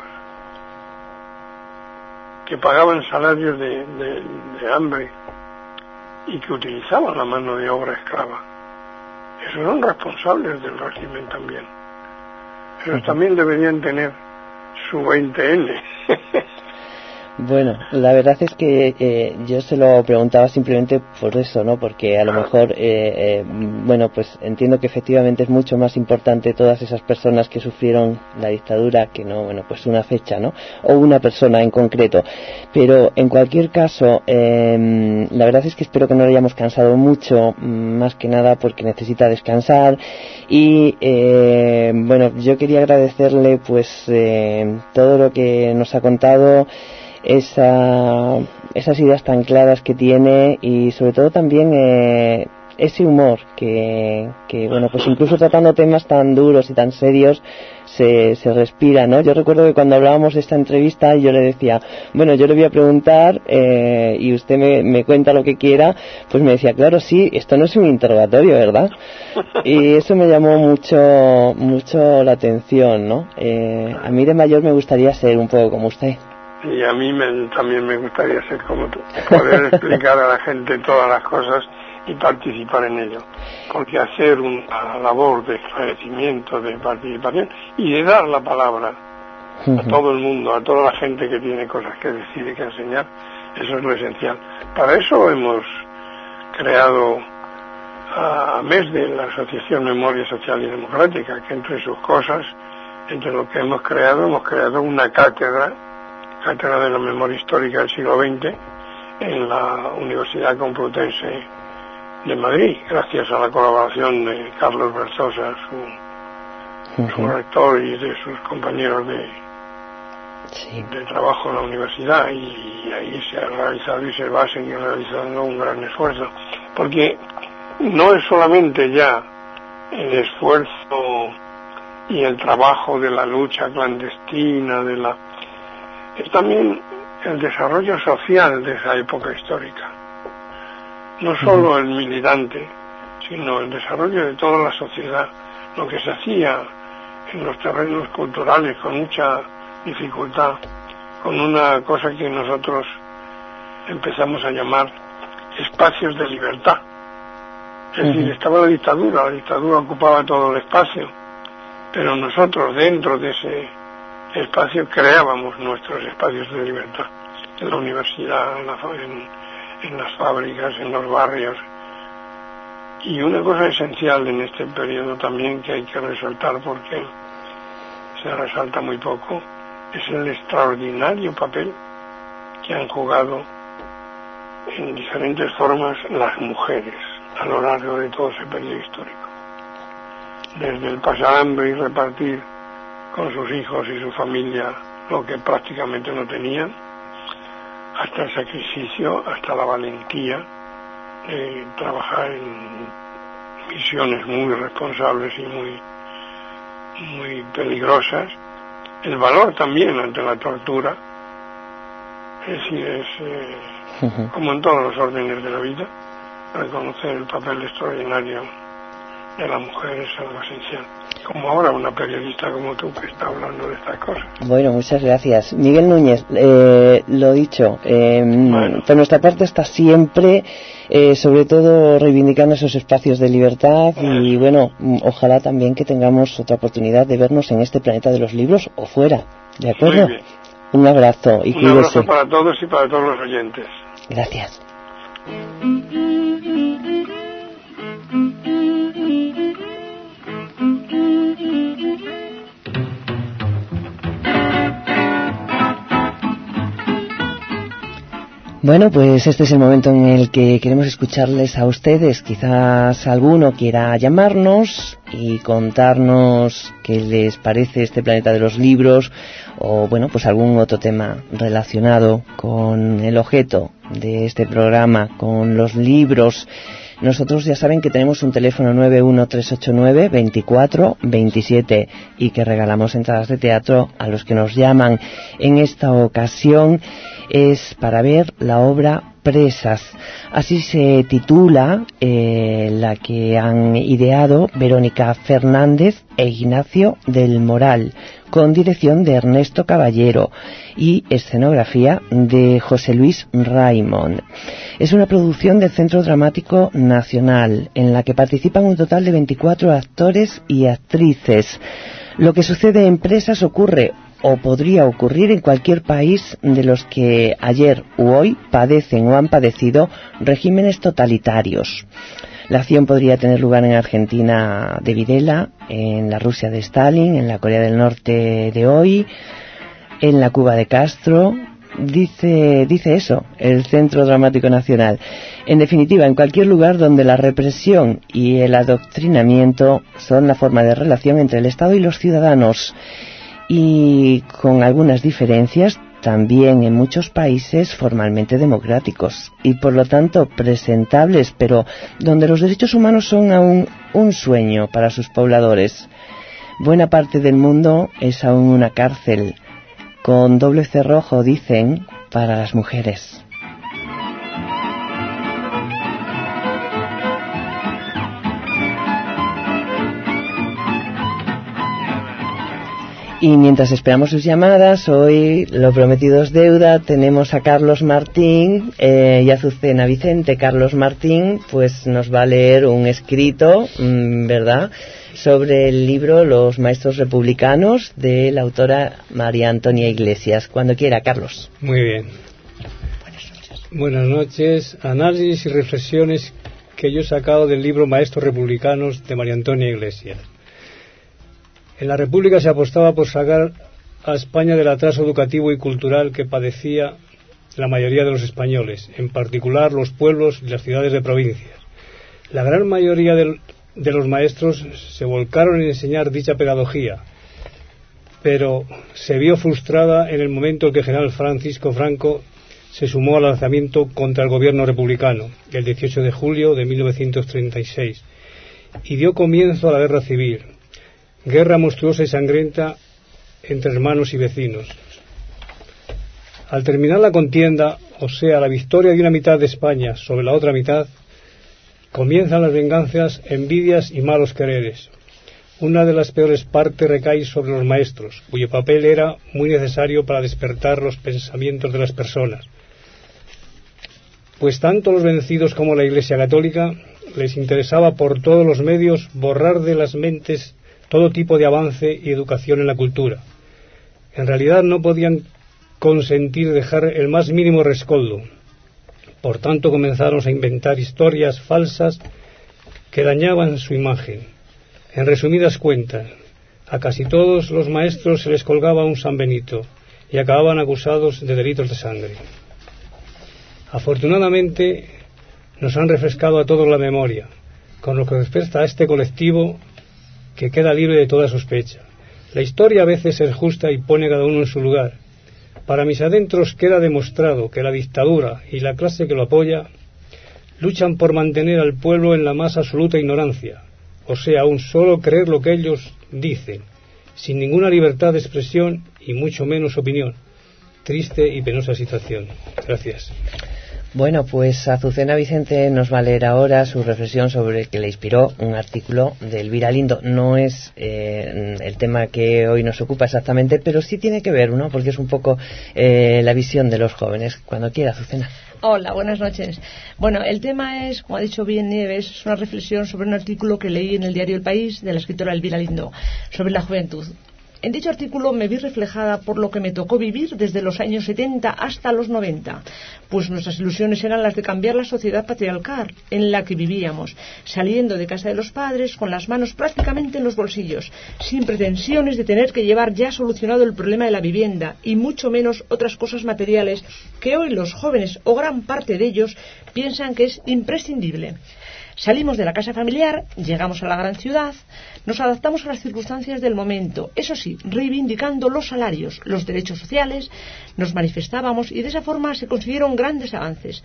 que pagaban salarios de hambre y que utilizaban la mano de obra esclava. Esos son responsables del régimen también. Esos también deberían tener su 20N. Bueno, la verdad es que yo se lo preguntaba simplemente por eso, ¿no? Porque a lo mejor, bueno, pues entiendo que efectivamente es mucho más importante todas esas personas que sufrieron la dictadura que no, bueno, pues una fecha, ¿no? O una persona en concreto. Pero en cualquier caso, la verdad es que espero que no le hayamos cansado mucho, más que nada porque necesita descansar. Y bueno, yo quería agradecerle pues todo lo que nos ha contado, esas ideas tan claras que tiene y sobre todo también ese humor que bueno, pues incluso tratando temas tan duros y tan serios se respira, ¿no? Yo recuerdo que cuando hablábamos de esta entrevista yo le decía, bueno, yo le voy a preguntar y usted me cuenta lo que quiera, pues me decía, claro, sí, esto no es un interrogatorio, ¿verdad? Y eso me llamó mucho la atención, ¿no? A mí de mayor me gustaría ser un poco como usted. Y a mí también me gustaría ser como tú, poder explicar a la gente todas las cosas y participar en ello, porque hacer una labor de esclarecimiento, de participación y de dar la palabra a todo el mundo, a toda la gente que tiene cosas que decir y que enseñar, eso es lo esencial. Para eso hemos creado a mes de la Asociación Memoria Social y Democrática, que entre sus cosas, entre lo que hemos creado una cátedra de la memoria histórica del siglo XX en la Universidad Complutense de Madrid, gracias a la colaboración de Carlos Berzosa, su rector, y de sus compañeros de trabajo en la universidad, y ahí se ha realizado y se va a seguir realizando un gran esfuerzo, porque no es solamente ya el esfuerzo y el trabajo de la lucha clandestina, es también el desarrollo social de esa época histórica. No solo el militante, sino el desarrollo de toda la sociedad, lo que se hacía en los terrenos culturales con mucha dificultad, con una cosa que nosotros empezamos a llamar espacios de libertad. Es decir, estaba la dictadura ocupaba todo el espacio, pero nosotros dentro de ese espacio creábamos nuestros espacios de libertad, en la universidad, en las fábricas, en los barrios. Y una cosa esencial en este periodo también que hay que resaltar, porque se resalta muy poco, es el extraordinario papel que han jugado en diferentes formas las mujeres a lo largo de todo ese periodo histórico. Desde el pasar hambre y repartir con sus hijos y su familia lo que prácticamente no tenían, hasta el sacrificio, hasta la valentía de trabajar en misiones muy responsables y muy peligrosas, el valor también ante la tortura, es decir, es como en todos los órdenes de la vida, reconocer el papel extraordinario de la mujer es algo esencial. Como ahora una periodista como tú que está hablando de estas cosas. Bueno, muchas gracias. Miguel Núñez, lo dicho, por nuestra parte está siempre, sobre todo reivindicando esos espacios de libertad y bueno, ojalá también que tengamos otra oportunidad de vernos en este planeta de los libros o fuera, ¿de acuerdo? Muy bien. Un abrazo y cuídese. Un abrazo para todos y para todos los oyentes. Gracias. Bueno, pues este es el momento en el que queremos escucharles a ustedes. Quizás alguno quiera llamarnos y contarnos qué les parece este planeta de los libros o, bueno, pues algún otro tema relacionado con el objeto de este programa, con los libros. Nosotros ya saben que tenemos un teléfono 913892427 y que regalamos entradas de teatro a los que nos llaman. En esta ocasión es para ver la obra empresas. Así se titula la que han ideado Verónica Fernández e Ignacio del Moral, con dirección de Ernesto Caballero y escenografía de José Luis Raimond. Es una producción del Centro Dramático Nacional, en la que participan un total de 24 actores y actrices. Lo que sucede en Presas ocurre o podría ocurrir en cualquier país de los que ayer u hoy padecen o han padecido regímenes totalitarios. La acción podría tener lugar en Argentina de Videla, en la Rusia de Stalin, en la Corea del Norte de hoy, en la Cuba de Castro. Dice eso el Centro Dramático Nacional. En definitiva, en cualquier lugar donde la represión y el adoctrinamiento son la forma de relación entre el Estado y los ciudadanos, y con algunas diferencias también en muchos países formalmente democráticos y por lo tanto presentables, pero donde los derechos humanos son aún un sueño para sus pobladores. Buena parte del mundo es aún una cárcel con doble cerrojo, dicen, para las mujeres. Y mientras esperamos sus llamadas, hoy, lo prometido es deuda, tenemos a Carlos Martín y a Azucena Vicente. Carlos Martín pues nos va a leer un escrito, ¿verdad?, sobre el libro Los Maestros Republicanos, de la autora María Antonia Iglesias. Cuando quiera, Carlos. Muy bien. Buenas noches. Análisis y reflexiones que yo he sacado del libro Maestros Republicanos de María Antonia Iglesias. En la República se apostaba por sacar a España del atraso educativo y cultural que padecía la mayoría de los españoles, en particular los pueblos y las ciudades de provincias. La gran mayoría de los maestros se volcaron en enseñar dicha pedagogía, pero se vio frustrada en el momento en que el general Francisco Franco se sumó al lanzamiento contra el gobierno republicano, el 18 de julio de 1936, y dio comienzo a la guerra civil. Guerra monstruosa y sangrienta entre hermanos y vecinos. Al terminar la contienda, o sea, la victoria de una mitad de España sobre la otra mitad, comienzan las venganzas, envidias y malos quereres. Una de las peores partes recae sobre los maestros, cuyo papel era muy necesario para despertar los pensamientos de las personas. Pues tanto los vencidos como la Iglesia Católica les interesaba por todos los medios borrar de las mentes todo tipo de avance y educación en la cultura. En realidad no podían consentir dejar el más mínimo rescoldo. Por tanto comenzaron a inventar historias falsas que dañaban su imagen. En resumidas cuentas, a casi todos los maestros se les colgaba un San Benito y acababan acusados de delitos de sangre. Afortunadamente nos han refrescado a todos la memoria, con lo que respecta a este colectivo que queda libre de toda sospecha. La historia a veces es justa y pone a cada uno en su lugar. Para mis adentros queda demostrado que la dictadura y la clase que lo apoya luchan por mantener al pueblo en la más absoluta ignorancia, o sea, aún solo creer lo que ellos dicen, sin ninguna libertad de expresión y mucho menos opinión. Triste y penosa situación. Gracias. Bueno, pues Azucena Vicente nos va a leer ahora su reflexión sobre que le inspiró un artículo de Elvira Lindo. No es el tema que hoy nos ocupa exactamente, pero sí tiene que ver, ¿no?, porque es un poco la visión de los jóvenes. Cuando quiera, Azucena. Hola, buenas noches. Bueno, el tema es, como ha dicho bien Nieves, es una reflexión sobre un artículo que leí en el diario El País de la escritora Elvira Lindo sobre la juventud. En dicho artículo me vi reflejada por lo que me tocó vivir desde los años 70 hasta los 90, pues nuestras ilusiones eran las de cambiar la sociedad patriarcal en la que vivíamos, saliendo de casa de los padres con las manos prácticamente en los bolsillos, sin pretensiones de tener que llevar ya solucionado el problema de la vivienda y mucho menos otras cosas materiales que hoy los jóvenes o gran parte de ellos piensan que es imprescindible. Salimos de la casa familiar, llegamos a la gran ciudad, nos adaptamos a las circunstancias del momento, eso sí, reivindicando los salarios, los derechos sociales, nos manifestábamos y de esa forma se consiguieron grandes avances.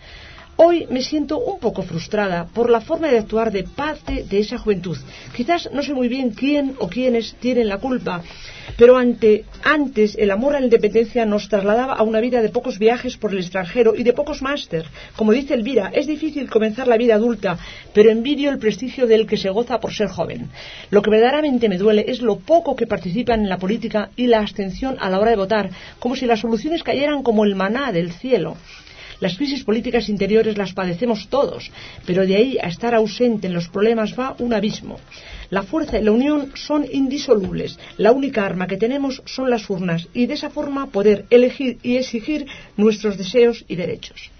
Hoy me siento un poco frustrada por la forma de actuar de parte de esa juventud. Quizás no sé muy bien quién o quiénes tienen la culpa, pero antes el amor a la independencia nos trasladaba a una vida de pocos viajes por el extranjero y de pocos máster. Como dice Elvira, es difícil comenzar la vida adulta, pero envidio el prestigio del que se goza por ser joven. Lo que verdaderamente me duele es lo poco que participan en la política y la abstención a la hora de votar, como si las soluciones cayeran como el maná del cielo. Las crisis políticas interiores las padecemos todos, pero de ahí a estar ausente en los problemas va un abismo. La fuerza y la unión son indisolubles. La única arma que tenemos son las urnas y de esa forma poder elegir y exigir nuestros deseos y derechos.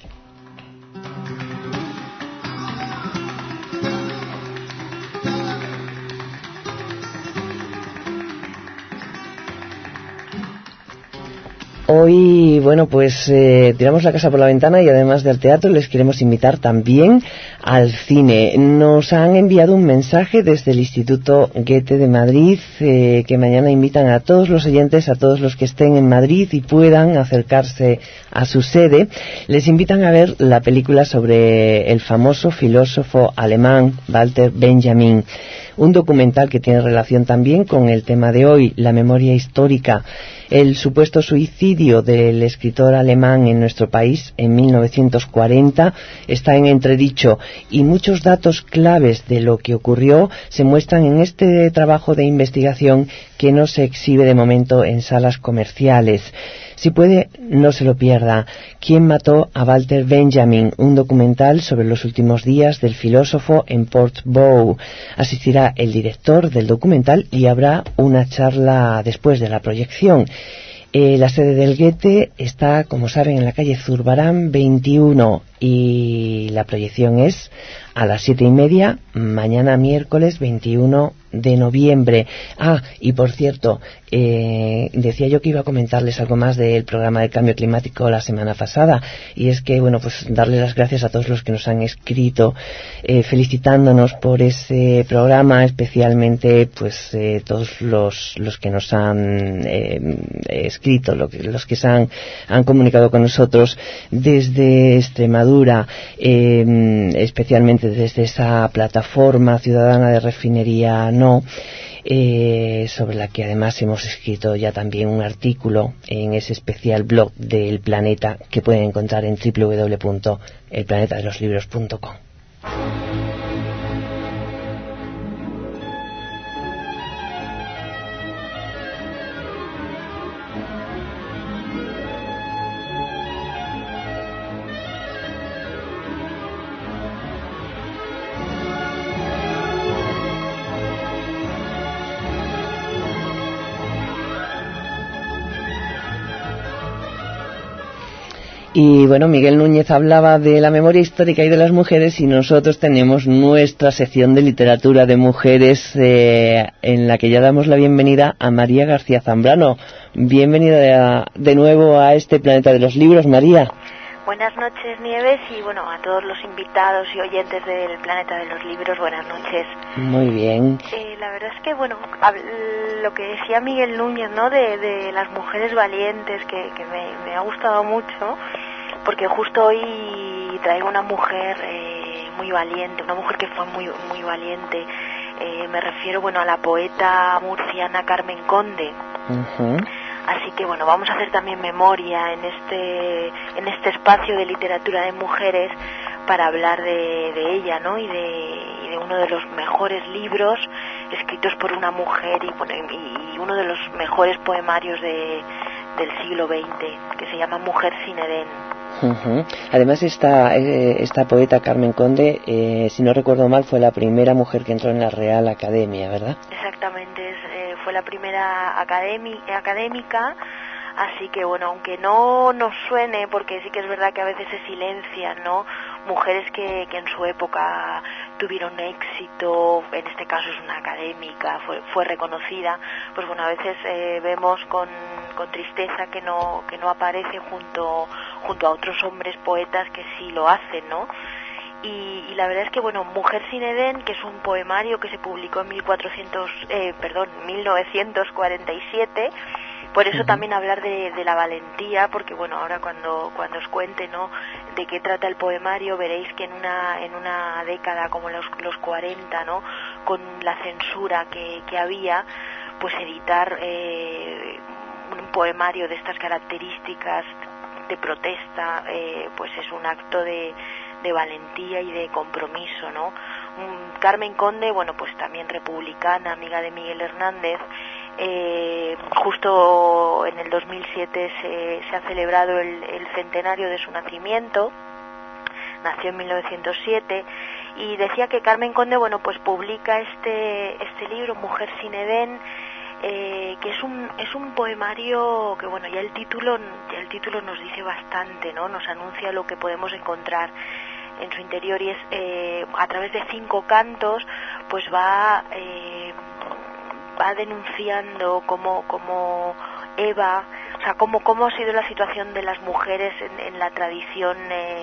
Hoy, bueno, pues tiramos la casa por la ventana y además del teatro les queremos invitar también al cine. Nos han enviado un mensaje desde el Instituto Goethe de Madrid que mañana invitan a todos los oyentes, a todos los que estén en Madrid y puedan acercarse a su sede. Les invitan a ver la película sobre el famoso filósofo alemán Walter Benjamin. Un documental que tiene relación también con el tema de hoy, la memoria histórica. El supuesto suicidio del escritor alemán en nuestro país en 1940 está en entredicho y muchos datos claves de lo que ocurrió se muestran en este trabajo de investigación que no se exhibe de momento en salas comerciales. Si puede, no se lo pierda. ¿Quién mató a Walter Benjamin? Un documental sobre los últimos días del filósofo en Portbou. Asistirá el director del documental y habrá una charla después de la proyección. La sede del Goethe está, como saben, en la calle Zurbarán 21 y la proyección es a las 7:30, mañana miércoles 21 de noviembre. Y por cierto, decía yo que iba a comentarles algo más del programa del cambio climático la semana pasada, y es que, bueno, pues darle las gracias a todos los que nos han escrito felicitándonos por ese programa, especialmente pues todos los que nos han escrito, los que se han comunicado con nosotros desde Extremadura, especialmente desde esa plataforma ciudadana de Refinería No, sobre la que además hemos escrito ya también un artículo en ese especial blog del Planeta que pueden encontrar en www.elplanetadeloslibros.com. Y bueno, Miguel Núñez hablaba de la memoria histórica y de las mujeres, y nosotros tenemos nuestra sección de literatura de mujeres en la que ya damos la bienvenida a María García Zambrano. Bienvenida de nuevo a este Planeta de los Libros, María. Buenas noches, Nieves, y bueno, a todos los invitados y oyentes del Planeta de los Libros, buenas noches. Muy bien. La verdad es que, bueno, lo que decía Miguel Núñez, ¿no?, de las mujeres valientes, que me ha gustado mucho, porque justo hoy traigo una mujer muy valiente, una mujer que fue muy, muy valiente. Me refiero, bueno, a la poeta murciana Carmen Conde. Uh-huh. Así que bueno, vamos a hacer también memoria en este espacio de literatura de mujeres para hablar de ella, ¿no? Y de uno de los mejores libros escritos por una mujer y uno de los mejores poemarios del siglo XX, que se llama Mujer sin Edén. Uh-huh. Además esta poeta Carmen Conde, si no recuerdo mal, fue la primera mujer que entró en la Real Academia, ¿verdad? Exactamente, fue la primera académica, así que bueno, aunque no nos suene, porque sí que es verdad que a veces se silencian, ¿no?, mujeres que en su época tuvieron éxito, en este caso es una académica, fue reconocida, pues bueno, a veces vemos con tristeza que no aparece junto a otros hombres poetas que sí lo hacen, ¿no? Y la verdad es que, bueno, Mujer sin Edén, que es un poemario que se publicó en 1947, Por eso también hablar de la valentía, porque bueno, ahora cuando os cuente, ¿no?, de qué trata el poemario, veréis que en una década como los 40, ¿no?, con la censura que había, pues editar un poemario de estas características de protesta, pues es un acto de valentía y de compromiso, ¿no? Carmen Conde, bueno, pues también republicana, amiga de Miguel Hernández. Justo en el 2007 se ha celebrado el centenario de su nacimiento. Nació en 1907 y decía que Carmen Conde, bueno, pues publica este libro, Mujer sin Edén, que es un poemario que, bueno, ya el título nos dice bastante, ¿no? Nos anuncia lo que podemos encontrar en su interior, y es a través de 5 cantos, pues va denunciando cómo Eva, o sea, cómo ha sido la situación de las mujeres en la tradición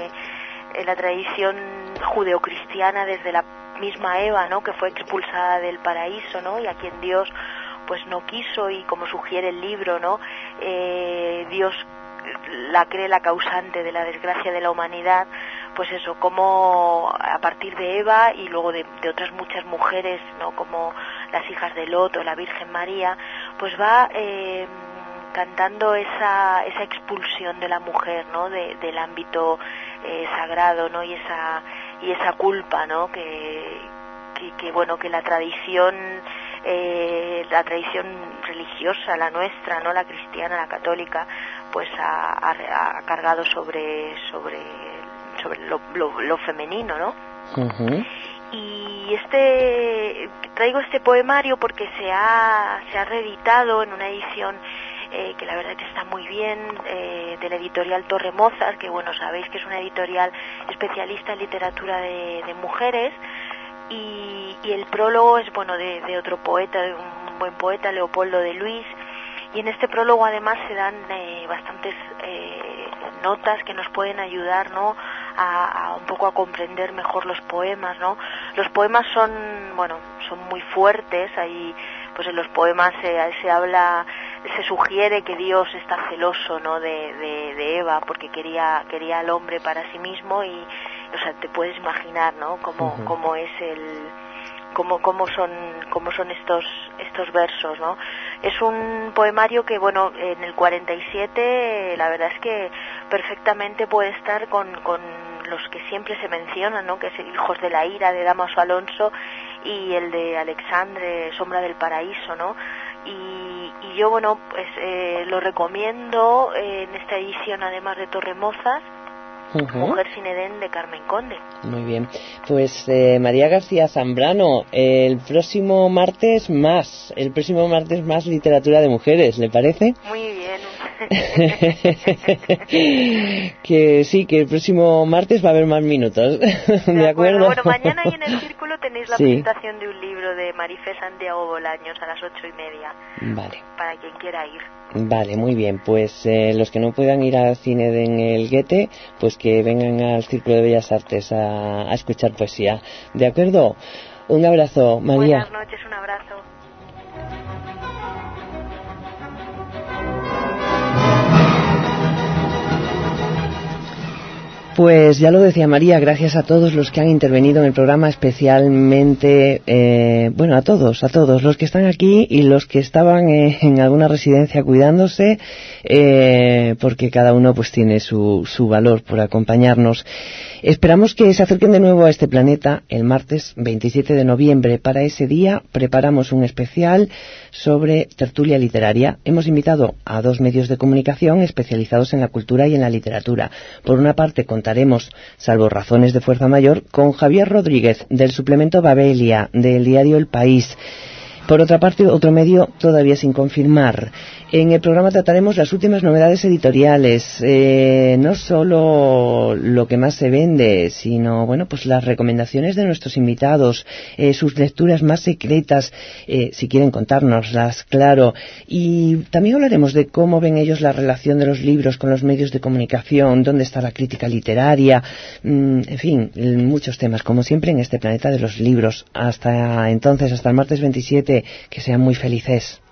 judeocristiana desde la misma Eva, ¿no?, que fue expulsada del paraíso, ¿no?, y a quien Dios pues no quiso, y como sugiere el libro, ¿no?, Dios la cree la causante de la desgracia de la humanidad. Pues eso, como a partir de Eva y luego de otras muchas mujeres, ¿no?, como las hijas de Lot o la Virgen María, pues va cantando esa expulsión de la mujer, ¿no?, del ámbito sagrado, ¿no?, y esa culpa, ¿no?, que bueno, que la tradición religiosa, la nuestra, ¿no?, la cristiana, la católica, pues ha cargado sobre lo femenino, ¿no? Uh-huh. Y traigo este poemario porque se ha reeditado en una edición que la verdad que está muy bien, de la editorial Torremozas, que bueno, sabéis que es una editorial especialista en literatura de mujeres, y el prólogo es, bueno, de otro poeta, de un buen poeta, Leopoldo de Luis, y en este prólogo además se dan bastantes notas que nos pueden ayudar, ¿no?, a un poco a comprender mejor los poemas, ¿no? Los poemas son muy fuertes. Ahí, pues en los poemas se sugiere que Dios está celoso, ¿no?, de Eva, porque quería al hombre para sí mismo, y o sea, te puedes imaginar, ¿no?, cómo es cómo son estos versos, ¿no? Es un poemario que, bueno, en el 47 la verdad es que perfectamente puede estar con los que siempre se mencionan, ¿no?, que es el Hijos de la Ira, de Dámaso Alonso, y el de Alexandre, Sombra del Paraíso, ¿no? Y yo, bueno, pues lo recomiendo en esta edición, además de Torremozas, Uh-huh. Mujer sin Edén, de Carmen Conde. Muy bien. Pues María García Zambrano, el próximo martes más literatura de mujeres, ¿le parece? Muy bien. Que sí, que el próximo martes va a haber más minutos. ¿De acuerdo? Bueno, mañana ahí en el Círculo tenéis la presentación de un libro de Marifé Santiago Bolaños a las 8:30. Vale. Para quien quiera ir. Vale, muy bien. Pues los que no puedan ir al cine en el Goethe, pues que vengan al Círculo de Bellas Artes a escuchar poesía. ¿De acuerdo? Un abrazo, María. Buenas noches, un abrazo. Pues ya lo decía María, gracias a todos los que han intervenido en el programa, especialmente, a todos los que están aquí y los que estaban en alguna residencia cuidándose, porque cada uno pues tiene su valor por acompañarnos. Esperamos que se acerquen de nuevo a este planeta el martes 27 de noviembre. Para ese día preparamos un especial sobre tertulia literaria. Hemos invitado a 2 medios de comunicación especializados en la cultura y en la literatura. Por una parte contaremos, salvo razones de fuerza mayor, con Javier Rodríguez del suplemento Babelia del diario El País. Por otra parte, otro medio todavía sin confirmar. En el programa trataremos las últimas novedades editoriales, no solo lo que más se vende, sino, pues las recomendaciones de nuestros invitados, sus lecturas más secretas, si quieren contárnoslas, claro. Y también hablaremos de cómo ven ellos la relación de los libros con los medios de comunicación, dónde está la crítica literaria, en fin, muchos temas, como siempre en este planeta de los libros. Hasta entonces, hasta el martes 27, que sean muy felices.